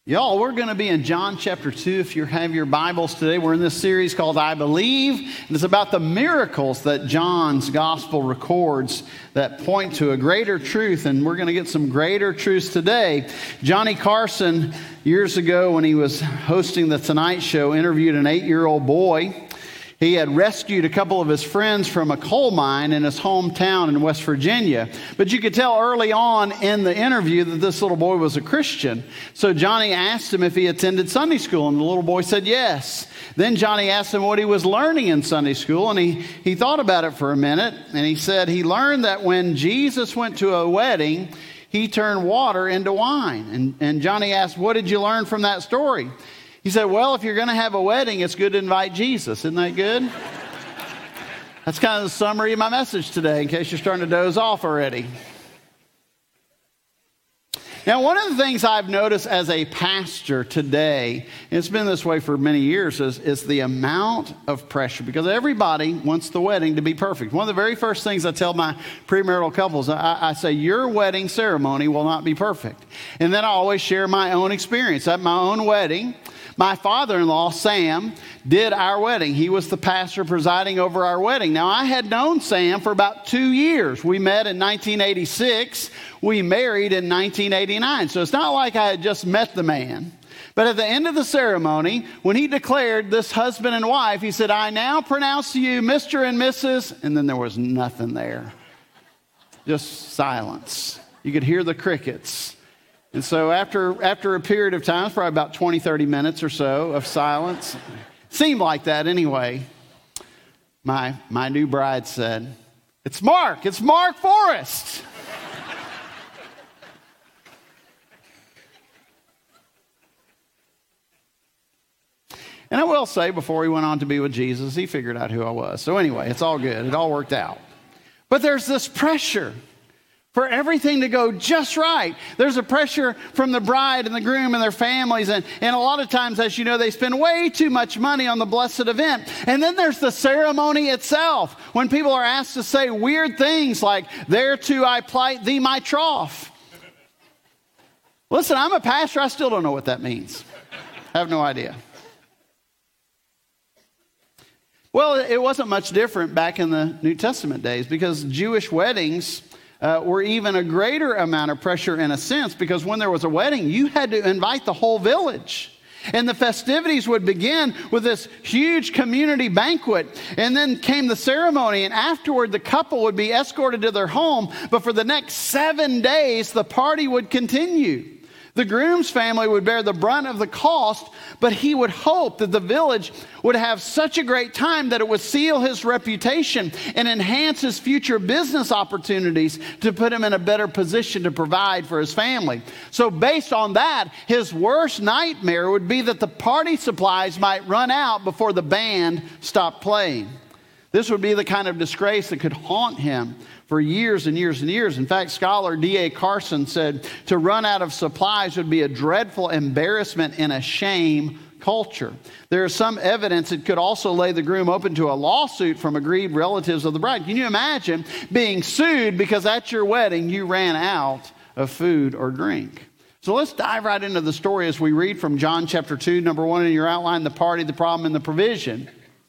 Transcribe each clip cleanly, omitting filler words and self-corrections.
Y'all, we're going to be in John chapter 2. If you have your Bibles today, we're in this series called I Believe. And it's about the miracles that John's gospel records that point to a greater truth. And we're going to get some greater truths today. Johnny Carson, years ago when he was hosting the Tonight Show, interviewed an 8-year-old boy. He had rescued a couple of his friends from a coal mine in his hometown in West Virginia. But you could tell early on in the interview that this little boy was a Christian. So Johnny asked him if he attended Sunday school, and the little boy said yes. Then Johnny asked him what he was learning in Sunday school, and he thought about it for a minute, and he said he learned that when Jesus went to a wedding, he turned water into wine. And Johnny asked, what did you learn from that story? He said, well, if you're going to have a wedding, it's good to invite Jesus. Isn't that good? That's kind of the summary of my message today, in case you're starting to doze off already. Now, one of the things I've noticed as a pastor today, and it's been this way for many years, is the amount of pressure. Because everybody wants the wedding to be perfect. One of the very first things I tell my premarital couples, I say, your wedding ceremony will not be perfect. And then I always share my own experience. At my own wedding, my father-in-law, Sam, did our wedding. He was the pastor presiding over our wedding. Now, I had known Sam for about 2 years. We met in 1986. We married in 1989. So it's not like I had just met the man. But at the end of the ceremony, when he declared this husband and wife, he said, I now pronounce to you Mr. and Mrs. And then there was nothing there. Just silence. You could hear the crickets. And so after a period of time, probably about 20, 30 minutes or so of silence, seemed like that anyway, my new bride said, it's Mark Forrest. And I will say, before he went on to be with Jesus, he figured out who I was. So anyway, it's all good. It all worked out. But there's this pressure for everything to go just right. There's a pressure from the bride and the groom and their families. And a lot of times, as you know, they spend way too much money on the blessed event. And then there's the ceremony itself, when people are asked to say weird things like, thereto I plight thee my troth. Listen, I'm a pastor. I still don't know what that means. I have no idea. Well, it wasn't much different back in the New Testament days, because Jewish weddings were even a greater amount of pressure in a sense, because when there was a wedding, you had to invite the whole village. And the festivities would begin with this huge community banquet. And then came the ceremony. And afterward, the couple would be escorted to their home. But for the next 7 days, the party would continue. The groom's family would bear the brunt of the cost, but he would hope that the village would have such a great time that it would seal his reputation and enhance his future business opportunities to put him in a better position to provide for his family. So based on that, his worst nightmare would be that the party supplies might run out before the band stopped playing. This would be the kind of disgrace that could haunt him for years and years and years. In fact, scholar D.A. Carson said to run out of supplies would be a dreadful embarrassment and a shame culture. There is some evidence it could also lay the groom open to a lawsuit from aggrieved relatives of the bride. Can you imagine being sued because at your wedding you ran out of food or drink? So let's dive right into the story as we read from John chapter 2, number 1 in your outline, the party, the problem, and the provision.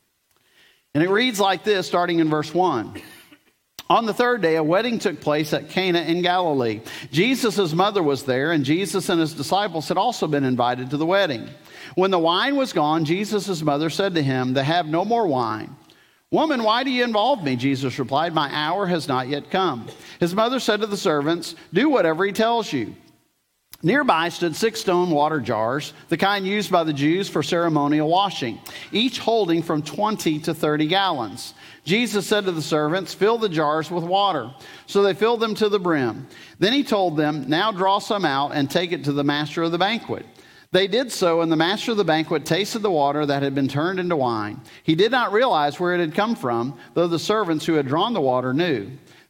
And it reads like this, starting in verse 1. On the third day, a wedding took place at Cana in Galilee. Jesus' mother was there, and Jesus and his disciples had also been invited to the wedding. When the wine was gone, Jesus' mother said to him, they have no more wine. Woman, why do you involve me? Jesus replied, my hour has not yet come. His mother said to the servants, do whatever he tells you. Nearby stood 6 stone water jars, the kind used by the Jews for ceremonial washing, each holding from 20 to 30 gallons. Jesus said to the servants, fill the jars with water. So they filled them to the brim. Then he told them, now draw some out and take it to the master of the banquet. They did so, and the master of the banquet tasted the water that had been turned into wine. He did not realize where it had come from, though the servants who had drawn the water knew.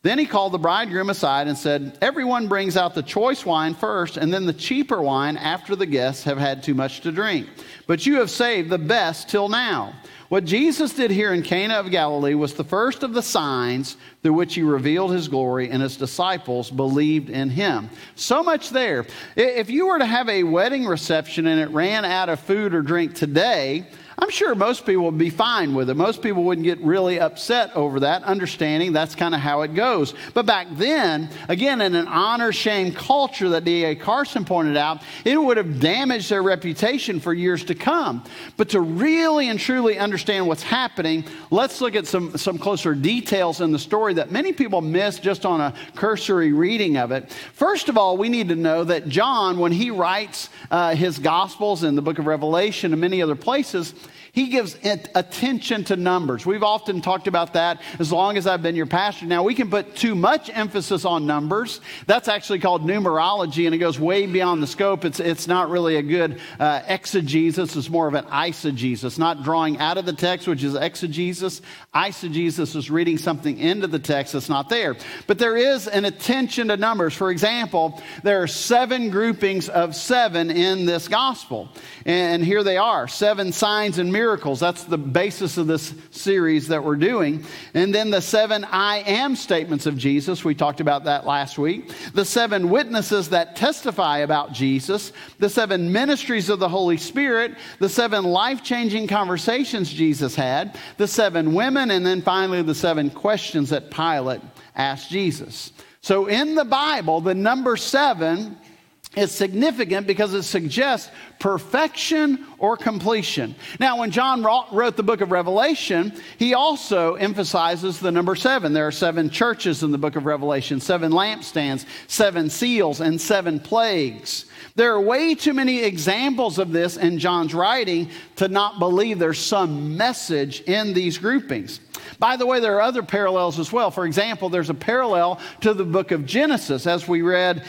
Then he called the bridegroom aside and said, "Everyone brings out the choice wine first, and then the cheaper wine after the guests have had too much to drink. But you have saved the best till now." What Jesus did here in Cana of Galilee was the first of the signs through which he revealed his glory, and his disciples believed in him. So much there. If you were to have a wedding reception and it ran out of food or drink today, I'm sure most people would be fine with it. Most people wouldn't get really upset over that, understanding that's kind of how it goes. But back then, again, in an honor-shame culture that D.A. Carson pointed out, it would have damaged their reputation for years to come. But to really and truly understand what's happening, let's look at some closer details in the story that many people miss just on a cursory reading of it. First of all, we need to know that John, when he writes his Gospels in the book of Revelation and many other places, he gives attention to numbers. We've often talked about that as long as I've been your pastor. Now, we can put too much emphasis on numbers. That's actually called numerology, and it goes way beyond the scope. It's not really a good exegesis. It's more of an eisegesis, not drawing out of the text, which is exegesis. Eisegesis is reading something into the text that's not there. But there is an attention to numbers. For example, there are 7 groupings of 7 in this gospel. And here they are, 7 signs and miracles. That's the basis of this series that we're doing. And then the 7 I am statements of Jesus. We talked about that last week. The 7 witnesses that testify about Jesus. The 7 ministries of the Holy Spirit. The 7 life-changing conversations Jesus had. The 7 women. And then finally the 7 questions that Pilate asked Jesus. So in the Bible, the number 7 is significant because it suggests perfection or completion. Now, when John wrote the book of Revelation, he also emphasizes the number 7. There are 7 churches in the book of Revelation, 7 lampstands, 7 seals, and 7 plagues. There are way too many examples of this in John's writing to not believe there's some message in these groupings. By the way, there are other parallels as well. For example, there's a parallel to the book of Genesis, as we read,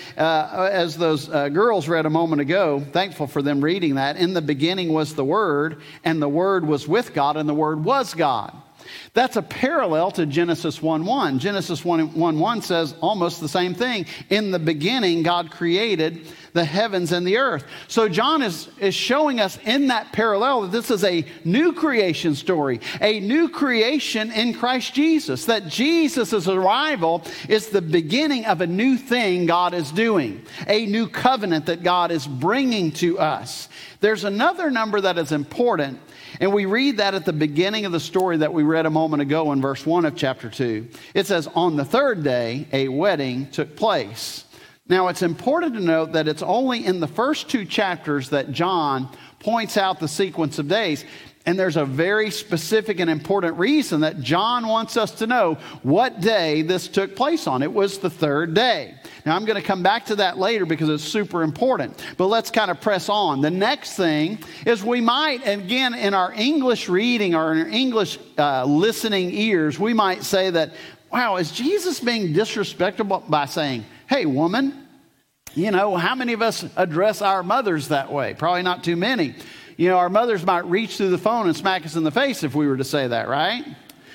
as those girls read a moment ago. Thankful for them reading that. In the beginning was the Word, and the Word was with God, and the Word was God. That's a parallel to Genesis 1:1. Genesis 1:1 says almost the same thing. In the beginning, God created the heavens and the earth. So John is showing us in that parallel that this is a new creation story, a new creation in Christ Jesus, that Jesus' arrival is the beginning of a new thing God is doing, a new covenant that God is bringing to us. There's another number that is important, and we read that at the beginning of the story that we read a moment ago in verse 1 of chapter 2. It says, on the 3rd day, a wedding took place. Now, it's important to note that it's only in the first 2 chapters that John points out the sequence of days. And there's a very specific and important reason that John wants us to know what day this took place on. It was the 3rd day. Now, I'm going to come back to that later because it's super important. But let's kind of press on. The next thing is we might, again, in our English reading or in our English listening ears, we might say that, wow, is Jesus being disrespectful by saying, hey, woman, you know, how many of us address our mothers that way? Probably not too many. You know, our mothers might reach through the phone and smack us in the face if we were to say that, right?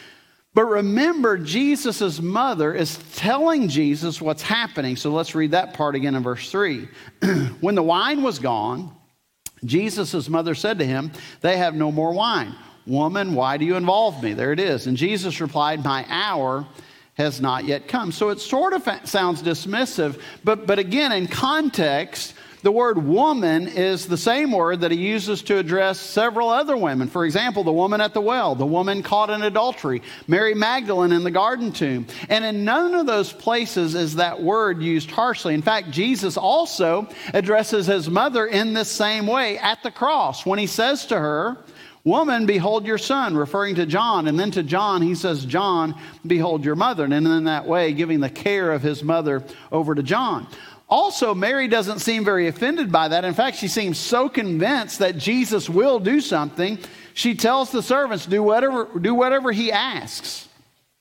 But remember, Jesus' mother is telling Jesus what's happening. So let's read that part again in verse 3. When the wine was gone, Jesus' mother said to him, they have no more wine. Woman, why do you involve me? There it is. And Jesus replied, my hour has not yet come. So it sort of sounds dismissive, but again, in context, the word woman is the same word that he uses to address several other women. For example, the woman at the well, the woman caught in adultery, Mary Magdalene in the garden tomb. And in none of those places is that word used harshly. In fact, Jesus also addresses his mother in this same way at the cross when he says to her, woman, behold your son, referring to John. And then to John, he says, John, behold your mother. And in that way, giving the care of his mother over to John. Also, Mary doesn't seem very offended by that. In fact, she seems so convinced that Jesus will do something. She tells the servants, do whatever he asks.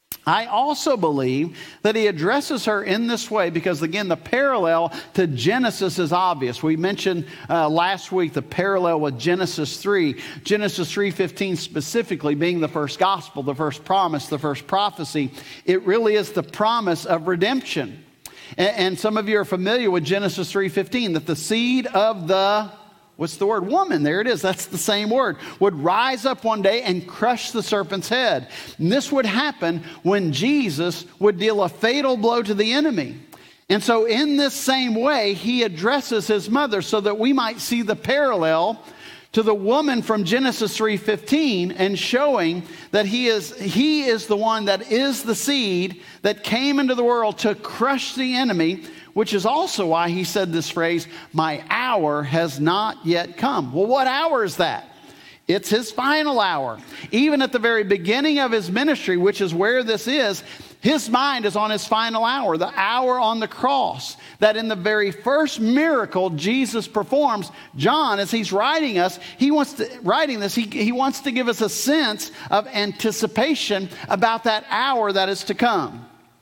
I also believe that he addresses her in this way because, again, the parallel to Genesis is obvious. We mentioned last week the parallel with Genesis 3. Genesis 3:15 specifically being the first gospel, the first promise, the first prophecy. It really is the promise of redemption. And some of you are familiar with Genesis 3:15, that the seed of the... what's the word? Woman. There it is. That's the same word. Would rise up one day and crush the serpent's head. And this would happen when Jesus would deal a fatal blow to the enemy. And so in this same way, he addresses his mother so that we might see the parallel to the woman from Genesis 3:15 and showing that he is the one that is the seed that came into the world to crush the enemy, which is also why he said this phrase, "My hour has not yet come." Well, what hour is that? It's his final hour. Even at the very beginning of his ministry, which is where this is, his mind is on his final hour, the hour on the cross. That in the very first miracle Jesus performs, John, as he's writing this, he wants to give us a sense of anticipation about that hour that is to come.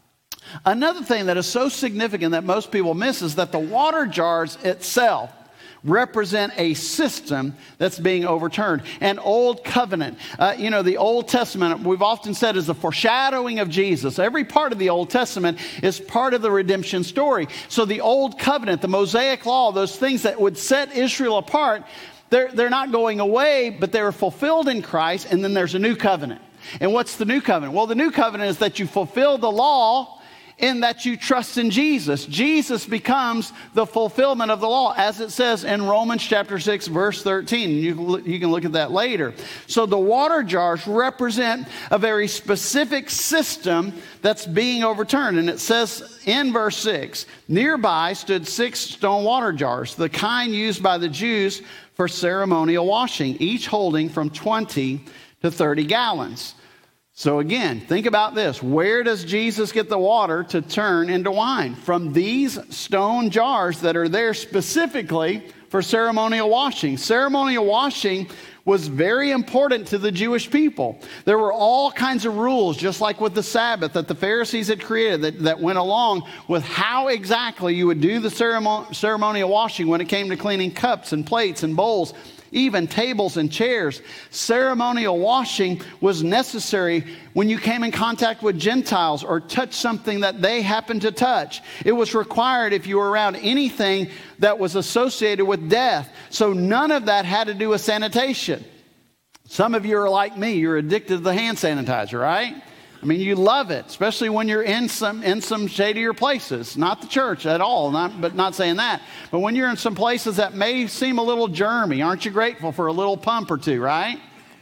Another thing that is so significant that most people miss is that the water jars itself represent a system that's being overturned. An old covenant. The Old Testament, we've often said, is a foreshadowing of Jesus. Every part of the Old Testament is part of the redemption story. So the Old Covenant, the Mosaic Law, those things that would set Israel apart, they're not going away, but they're fulfilled in Christ, and then there's a new covenant. And what's the new covenant? Well, the new covenant is that you fulfill the law in that you trust in Jesus. Jesus becomes the fulfillment of the law, as it says in Romans chapter 6, verse 13. You can look at that later. So the water jars represent a very specific system that's being overturned. And it says in verse 6, nearby stood 6 stone water jars, the kind used by the Jews for ceremonial washing, each holding from 20 to 30 gallons. So again, think about this. Where does Jesus get the water to turn into wine? From these stone jars that are there specifically for ceremonial washing. Ceremonial washing was very important to the Jewish people. There were all kinds of rules, just like with the Sabbath, that the Pharisees had created that went along with how exactly you would do the ceremonial washing when it came to cleaning cups and plates and bowls, even tables and chairs. Ceremonial washing was necessary when you came in contact with Gentiles or touched something that they happened to touch. It was required if you were around anything that was associated with death. So none of that had to do with sanitation. Some of you are like me. You're addicted to the hand sanitizer, right? I mean, you love it, especially when you're in some shadier places. Not the church at all, not saying that. But when you're in some places that may seem a little germy, aren't you grateful for a little pump or two, right?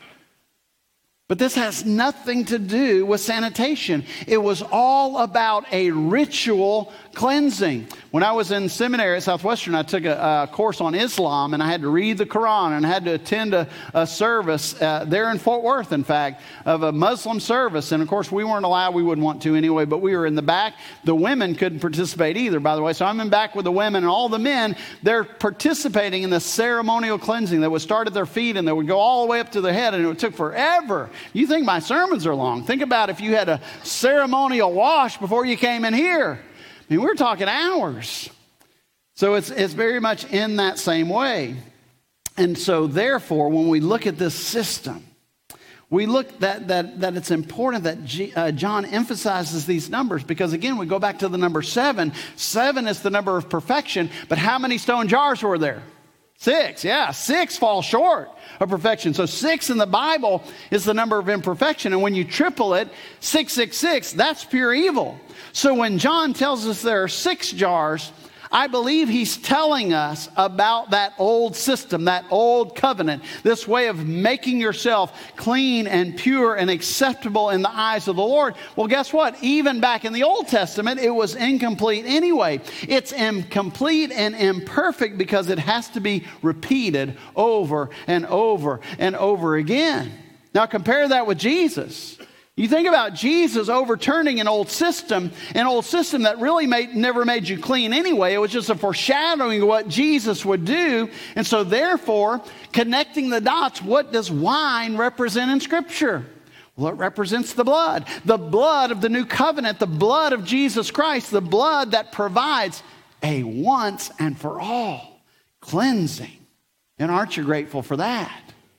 But this has nothing to do with sanitation. It was all about a ritual cleansing. When I was in seminary at Southwestern, I took a course on Islam, and I had to read the Quran, and I had to attend a service there in Fort Worth, in fact, of a Muslim service. And of course, we weren't allowed. We wouldn't want to anyway, but we were in the back. The women couldn't participate either, by the way. So I'm in back with the women, and all the men, they're participating in the ceremonial cleansing that would start at their feet, and they would go all the way up to their head, and it took forever. You think my sermons are long. Think about if you had a ceremonial wash before you came in here. I mean, we're talking hours. So it's very much in that same way. And so therefore, when we look at this system, we look that it's important that John emphasizes these numbers because, again, we go back to the number 7. 7 is the number of perfection, but how many stone jars were there? 6, yeah. 6 fall short of perfection. So 6 in the Bible is the number of imperfection. And when you triple it, 666, that's pure evil. So when John tells us there are 6 jars, I believe he's telling us about that old system, that old covenant, this way of making yourself clean and pure and acceptable in the eyes of the Lord. Well, guess what? Even back in the Old Testament, it was incomplete anyway. It's incomplete and imperfect because it has to be repeated over and over and over again. Now compare that with Jesus. You think about Jesus overturning an old system that really never made you clean anyway. It was just a foreshadowing of what Jesus would do. And so therefore, connecting the dots, what does wine represent in Scripture? Well, it represents the blood of the new covenant, the blood of Jesus Christ, the blood that provides a once and for all cleansing. And aren't you grateful for that?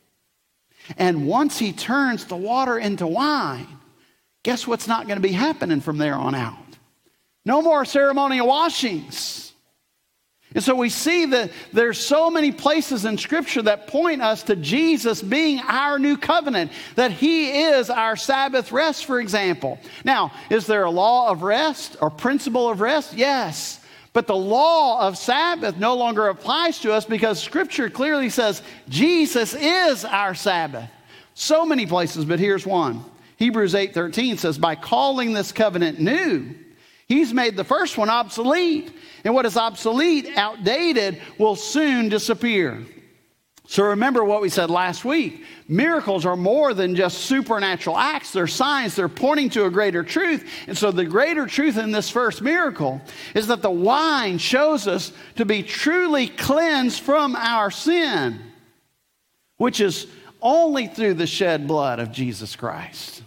And once he turns the water into wine, guess what's not going to be happening from there on out? No more ceremonial washings. And so we see that there's so many places in Scripture that point us to Jesus being our new covenant, that he is our Sabbath rest, for example. Now, is there a law of rest or principle of rest? Yes. But the law of Sabbath no longer applies to us because Scripture clearly says Jesus is our Sabbath. So many places, but here's one. Hebrews 8:13 says, by calling this covenant new, he's made the first one obsolete. And what is obsolete, outdated, will soon disappear. So remember what we said last week. Miracles are more than just supernatural acts. They're signs. They're pointing to a greater truth. And so the greater truth in this first miracle is that the wine shows us to be truly cleansed from our sin, which is only through the shed blood of Jesus Christ.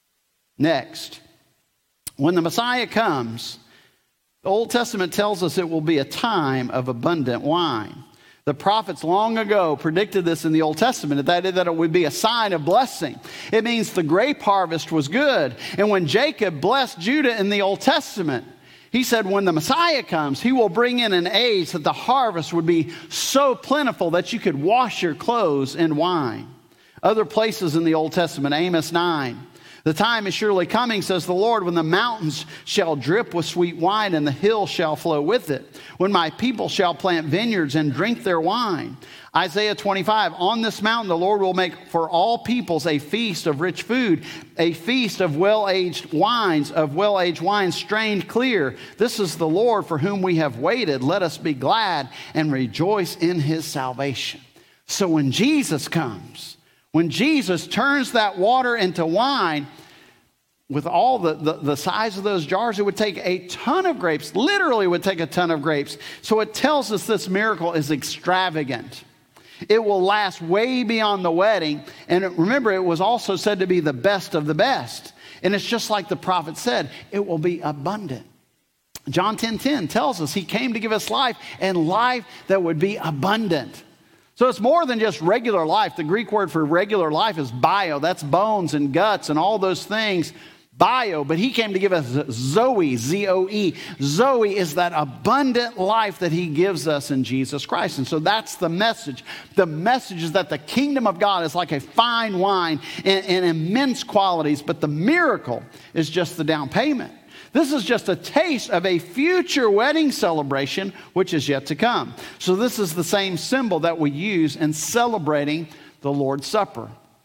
Next, when the Messiah comes, the Old Testament tells us it will be a time of abundant wine. The prophets long ago predicted this in the Old Testament, that it would be a sign of blessing. It means the grape harvest was good. And when Jacob blessed Judah in the Old Testament, he said when the Messiah comes, he will bring in an age that the harvest would be so plentiful that you could wash your clothes in wine. Other places in the Old Testament, Amos 9. The time is surely coming, says the Lord, when the mountains shall drip with sweet wine and the hills shall flow with it. When my people shall plant vineyards and drink their wine. Isaiah 25, on this mountain the Lord will make for all peoples a feast of rich food, a feast of well-aged wines, strained clear. This is the Lord for whom we have waited. Let us be glad and rejoice in his salvation. So when Jesus comes, when Jesus turns that water into wine, with all the size of those jars, it would take a ton of grapes, literally would take a ton of grapes. So it tells us this miracle is extravagant. It will last way beyond the wedding. And remember, it was also said to be the best of the best. And it's just like the prophet said, it will be abundant. John 10:10 tells us he came to give us life, and life that would be abundant. So it's more than just regular life. The Greek word for regular life is bio. That's bones and guts and all those things. Bio. But he came to give us Zoe, Z-O-E. Zoe is that abundant life that he gives us in Jesus Christ. And so that's the message. The message is that the kingdom of God is like a fine wine in immense qualities. But the miracle is just the down payment. This is just a taste of a future wedding celebration, which is yet to come. So this is the same symbol that we use in celebrating the Lord's Supper.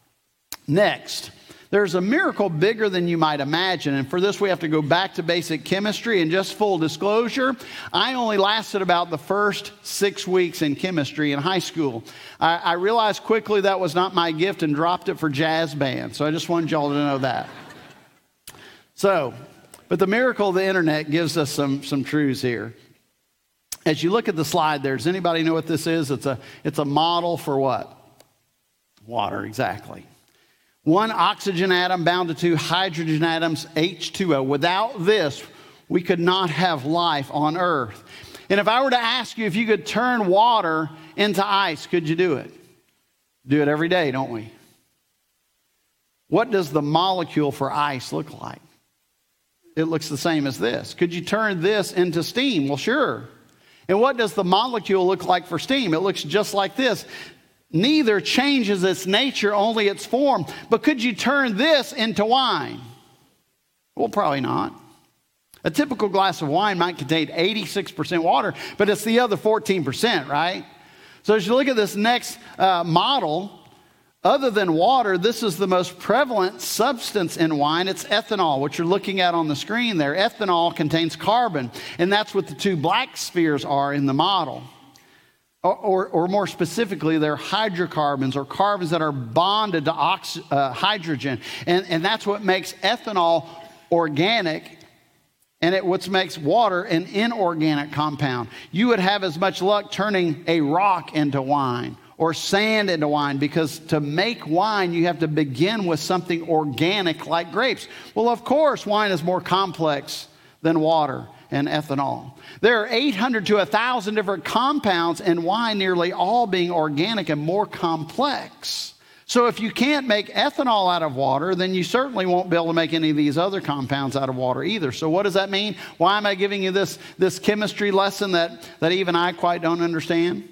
Next, there's a miracle bigger than you might imagine. And for this, we have to go back to basic chemistry. And just full disclosure, I only lasted about the first 6 weeks in chemistry in high school. I realized quickly that was not my gift and dropped it for jazz band. So I just wanted y'all to know that. But the miracle of the internet gives us some truths here. As you look at the slide there, does anybody know what this is? It's a model for what? Water, exactly. One oxygen atom bound to two hydrogen atoms, H2O. Without this, we could not have life on Earth. And if I were to ask you if you could turn water into ice, could you do it? Do it every day, don't we? What does the molecule for ice look like? It looks the same as this. Could you turn this into steam? Well, sure. And what does the molecule look like for steam? It looks just like this. Neither changes its nature, only its form. But could you turn this into wine? Well, probably not. A typical glass of wine might contain 86% water, but it's the other 14%, right? So as you look at this next model, other than water, this is the most prevalent substance in wine. It's ethanol, which you're looking at on the screen there. Ethanol contains carbon, and that's what the two black spheres are in the model. Or more specifically, they're hydrocarbons, or carbons that are bonded to hydrogen. And that's what makes ethanol organic, and what makes water an inorganic compound. You would have as much luck turning a rock into wine, or sand into wine, because to make wine, you have to begin with something organic like grapes. Well, of course, wine is more complex than water and ethanol. There are 800 to 1,000 different compounds in wine, nearly all being organic and more complex. So if you can't make ethanol out of water, then you certainly won't be able to make any of these other compounds out of water either. So what does that mean? Why am I giving you this chemistry lesson that even I quite don't understand?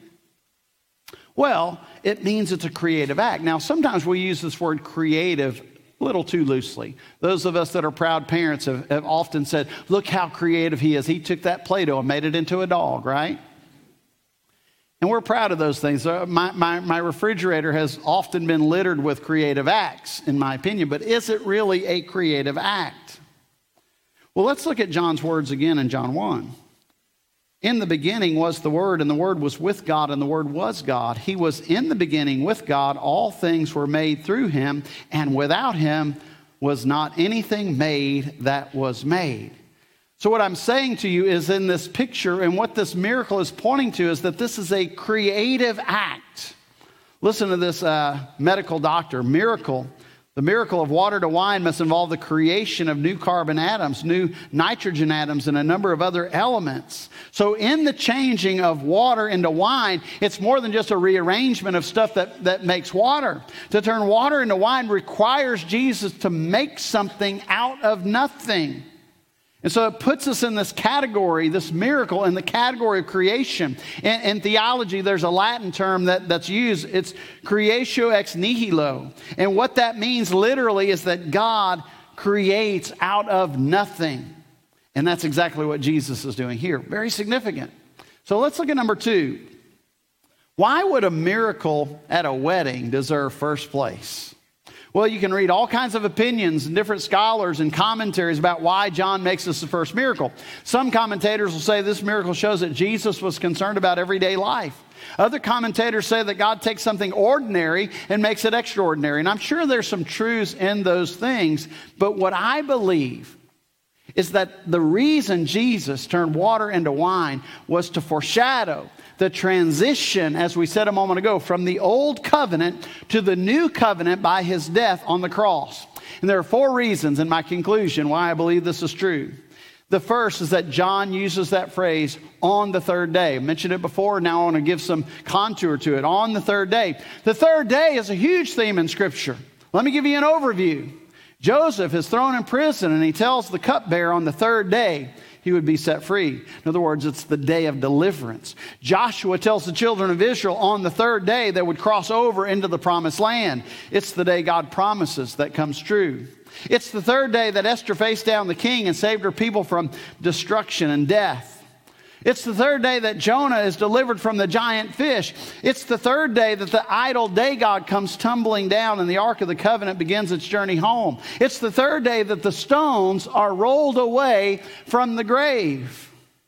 Well, it means it's a creative act. Now, sometimes we use this word creative a little too loosely. Those of us that are proud parents have often said, look how creative he is. He took that Play-Doh and made it into a dog, right? And we're proud of those things. My refrigerator has often been littered with creative acts, in my opinion, but is it really a creative act? Well, let's look at John's words again in John 1. In the beginning was the Word, and the Word was with God, and the Word was God. He was in the beginning with God. All things were made through him, and without him was not anything made that was made. So what I'm saying to you is in this picture, and what this miracle is pointing to, is that this is a creative act. Listen to this medical doctor. The miracle of water to wine must involve the creation of new carbon atoms, new nitrogen atoms, and a number of other elements. So in the changing of water into wine, it's more than just a rearrangement of stuff that makes water. To turn water into wine requires Jesus to make something out of nothing. And so it puts us in this category, this miracle, in the category of creation. In theology, there's a Latin term that's used. It's creatio ex nihilo. And what that means literally is that God creates out of nothing. And that's exactly what Jesus is doing here. Very significant. So let's look at number 2. Why would a miracle at a wedding deserve first place? Well, you can read all kinds of opinions and different scholars and commentaries about why John makes this the first miracle. Some commentators will say this miracle shows that Jesus was concerned about everyday life. Other commentators say that God takes something ordinary and makes it extraordinary. And I'm sure there's some truths in those things. But what I believe is that the reason Jesus turned water into wine was to foreshadow the transition, as we said a moment ago, from the old covenant to the new covenant by his death on the cross. And there are 4 reasons in my conclusion why I believe this is true. The first is that John uses that phrase, on the third day. I mentioned it before, now I want to give some contour to it. On the third day. The third day is a huge theme in Scripture. Let me give you an overview. Joseph is thrown in prison, and he tells the cupbearer on the third day he would be set free. In other words, it's the day of deliverance. Joshua tells the children of Israel on the third day they would cross over into the promised land. It's the day God promises that comes true. It's the third day that Esther faced down the king and saved her people from destruction and death. It's the third day that Jonah is delivered from the giant fish. It's the third day that the idol Dagon comes tumbling down and the Ark of the Covenant begins its journey home. It's the third day that the stones are rolled away from the grave.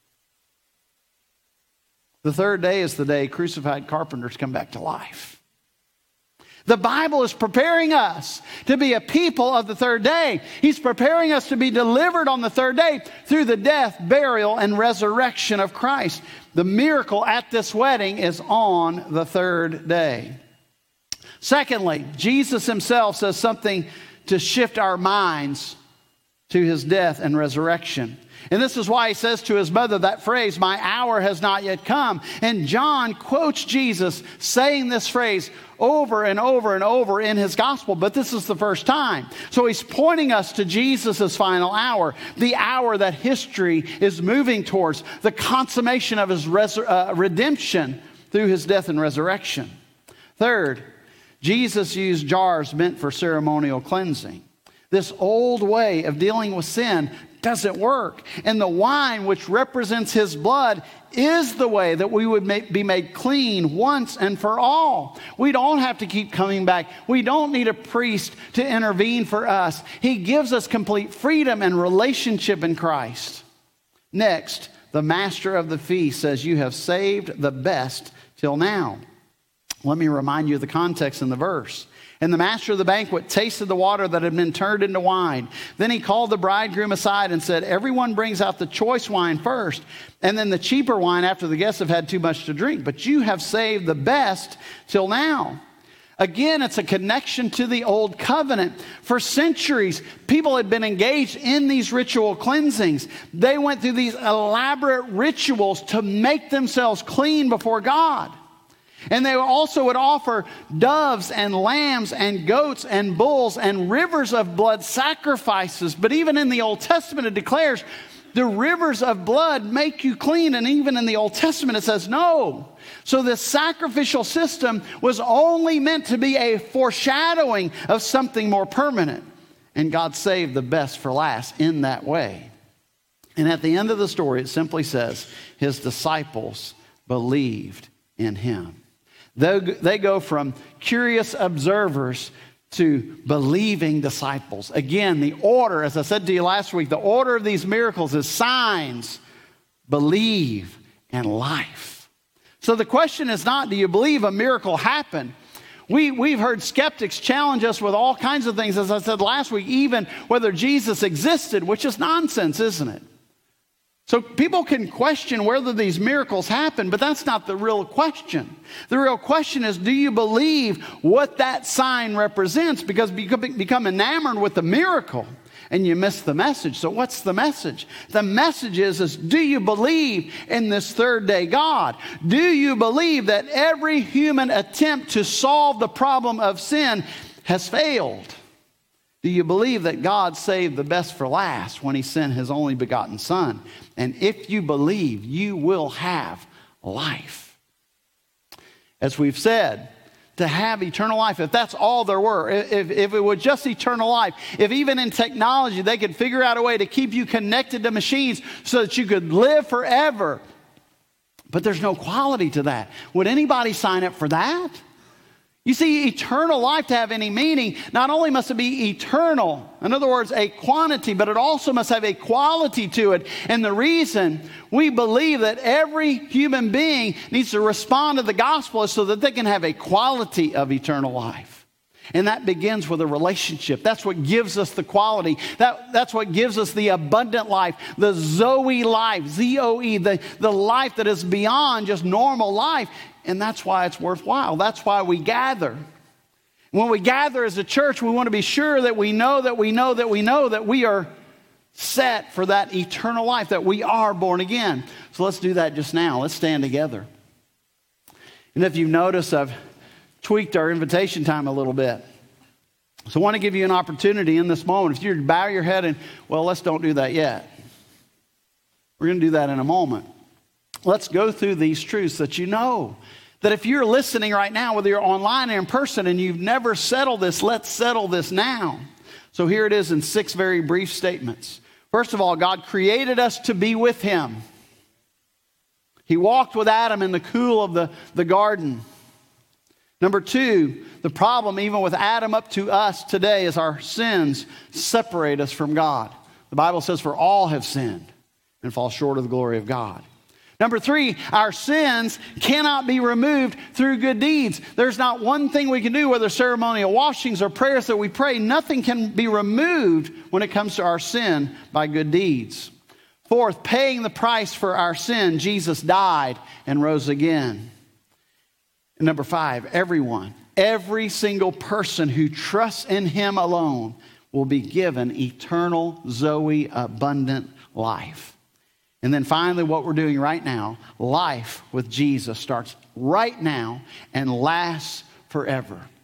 The third day is the day crucified carpenters come back to life. The Bible is preparing us to be a people of the third day. He's preparing us to be delivered on the third day through the death, burial, and resurrection of Christ. The miracle at this wedding is on the third day. Secondly, Jesus himself says something to shift our minds to his death and resurrection. And this is why he says to his mother that phrase, "My hour has not yet come." And John quotes Jesus saying this phrase over and over and over in his gospel, but this is the first time. So he's pointing us to Jesus' final hour, the hour that history is moving towards, the consummation of his redemption through his death and resurrection. Third, Jesus used jars meant for ceremonial cleansing. This old way of dealing with sin doesn't work. And the wine, which represents his blood, is the way that we would be made clean once and for all. We don't have to keep coming back. We don't need a priest to intervene for us. He gives us complete freedom and relationship in Christ. Next, the master of the feast says, "You have saved the best till now." Let me remind you of the context in the verse. And the master of the banquet tasted the water that had been turned into wine. Then he called the bridegroom aside and said, everyone brings out the choice wine first, and then the cheaper wine after the guests have had too much to drink. But you have saved the best till now. Again, it's a connection to the old covenant. For centuries, people had been engaged in these ritual cleansings. They went through these elaborate rituals to make themselves clean before God. And they also would offer doves and lambs and goats and bulls and rivers of blood sacrifices. But even in the Old Testament, it declares the rivers of blood make you clean. And even in the Old Testament, it says no. So this sacrificial system was only meant to be a foreshadowing of something more permanent. And God saved the best for last in that way. And at the end of the story, it simply says, his disciples believed in him. They go from curious observers to believing disciples. Again, the order, as I said to you last week, the order of these miracles is signs, believe, and life. So the question is not, do you believe a miracle happened? We've heard skeptics challenge us with all kinds of things, as I said last week, even whether Jesus existed, which is nonsense, isn't it? So people can question whether these miracles happen, but that's not the real question. The real question is, do you believe what that sign represents? Because you become enamored with the miracle and you miss the message. So what's the message? The message is do you believe in this third day God? Do you believe that every human attempt to solve the problem of sin has failed? Do you believe that God saved the best for last when he sent his only begotten Son? And if you believe, you will have life. As we've said, to have eternal life, if that's all there were, if it was just eternal life, if even in technology they could figure out a way to keep you connected to machines so that you could live forever, but there's no quality to that. Would anybody sign up for that? You see, eternal life to have any meaning, not only must it be eternal, in other words, a quantity, but it also must have a quality to it. And the reason we believe that every human being needs to respond to the gospel is so that they can have a quality of eternal life. And that begins with a relationship. That's what gives us the quality. That's what gives us the abundant life, the Zoe life, Z-O-E, the life that is beyond just normal life. And that's why it's worthwhile. That's why we gather. When we gather as a church, we want to be sure that we know that we are set for that eternal life, that we are born again. So let's do that just now. Let's stand together. And if you've noticed, I've tweaked our invitation time a little bit. So I want to give you an opportunity in this moment. If you bow your head and, well, let's don't do that yet. We're going to do that in a moment. Let's go through these truths that you know. That if you're listening right now, whether you're online or in person, and you've never settled this, let's settle this now. So here it is in 6 very brief statements. First of all, God created us to be with him. He walked with Adam in the cool of the garden. Number 2, the problem even with Adam up to us today is our sins separate us from God. The Bible says, for all have sinned and fall short of the glory of God. Number 3, our sins cannot be removed through good deeds. There's not one thing we can do, whether ceremonial washings or prayers that we pray. Nothing can be removed when it comes to our sin by good deeds. 4th, paying the price for our sin, Jesus died and rose again. And number 5, every single person who trusts in him alone will be given eternal Zoe abundant life. And then finally, what we're doing right now, life with Jesus starts right now and lasts forever.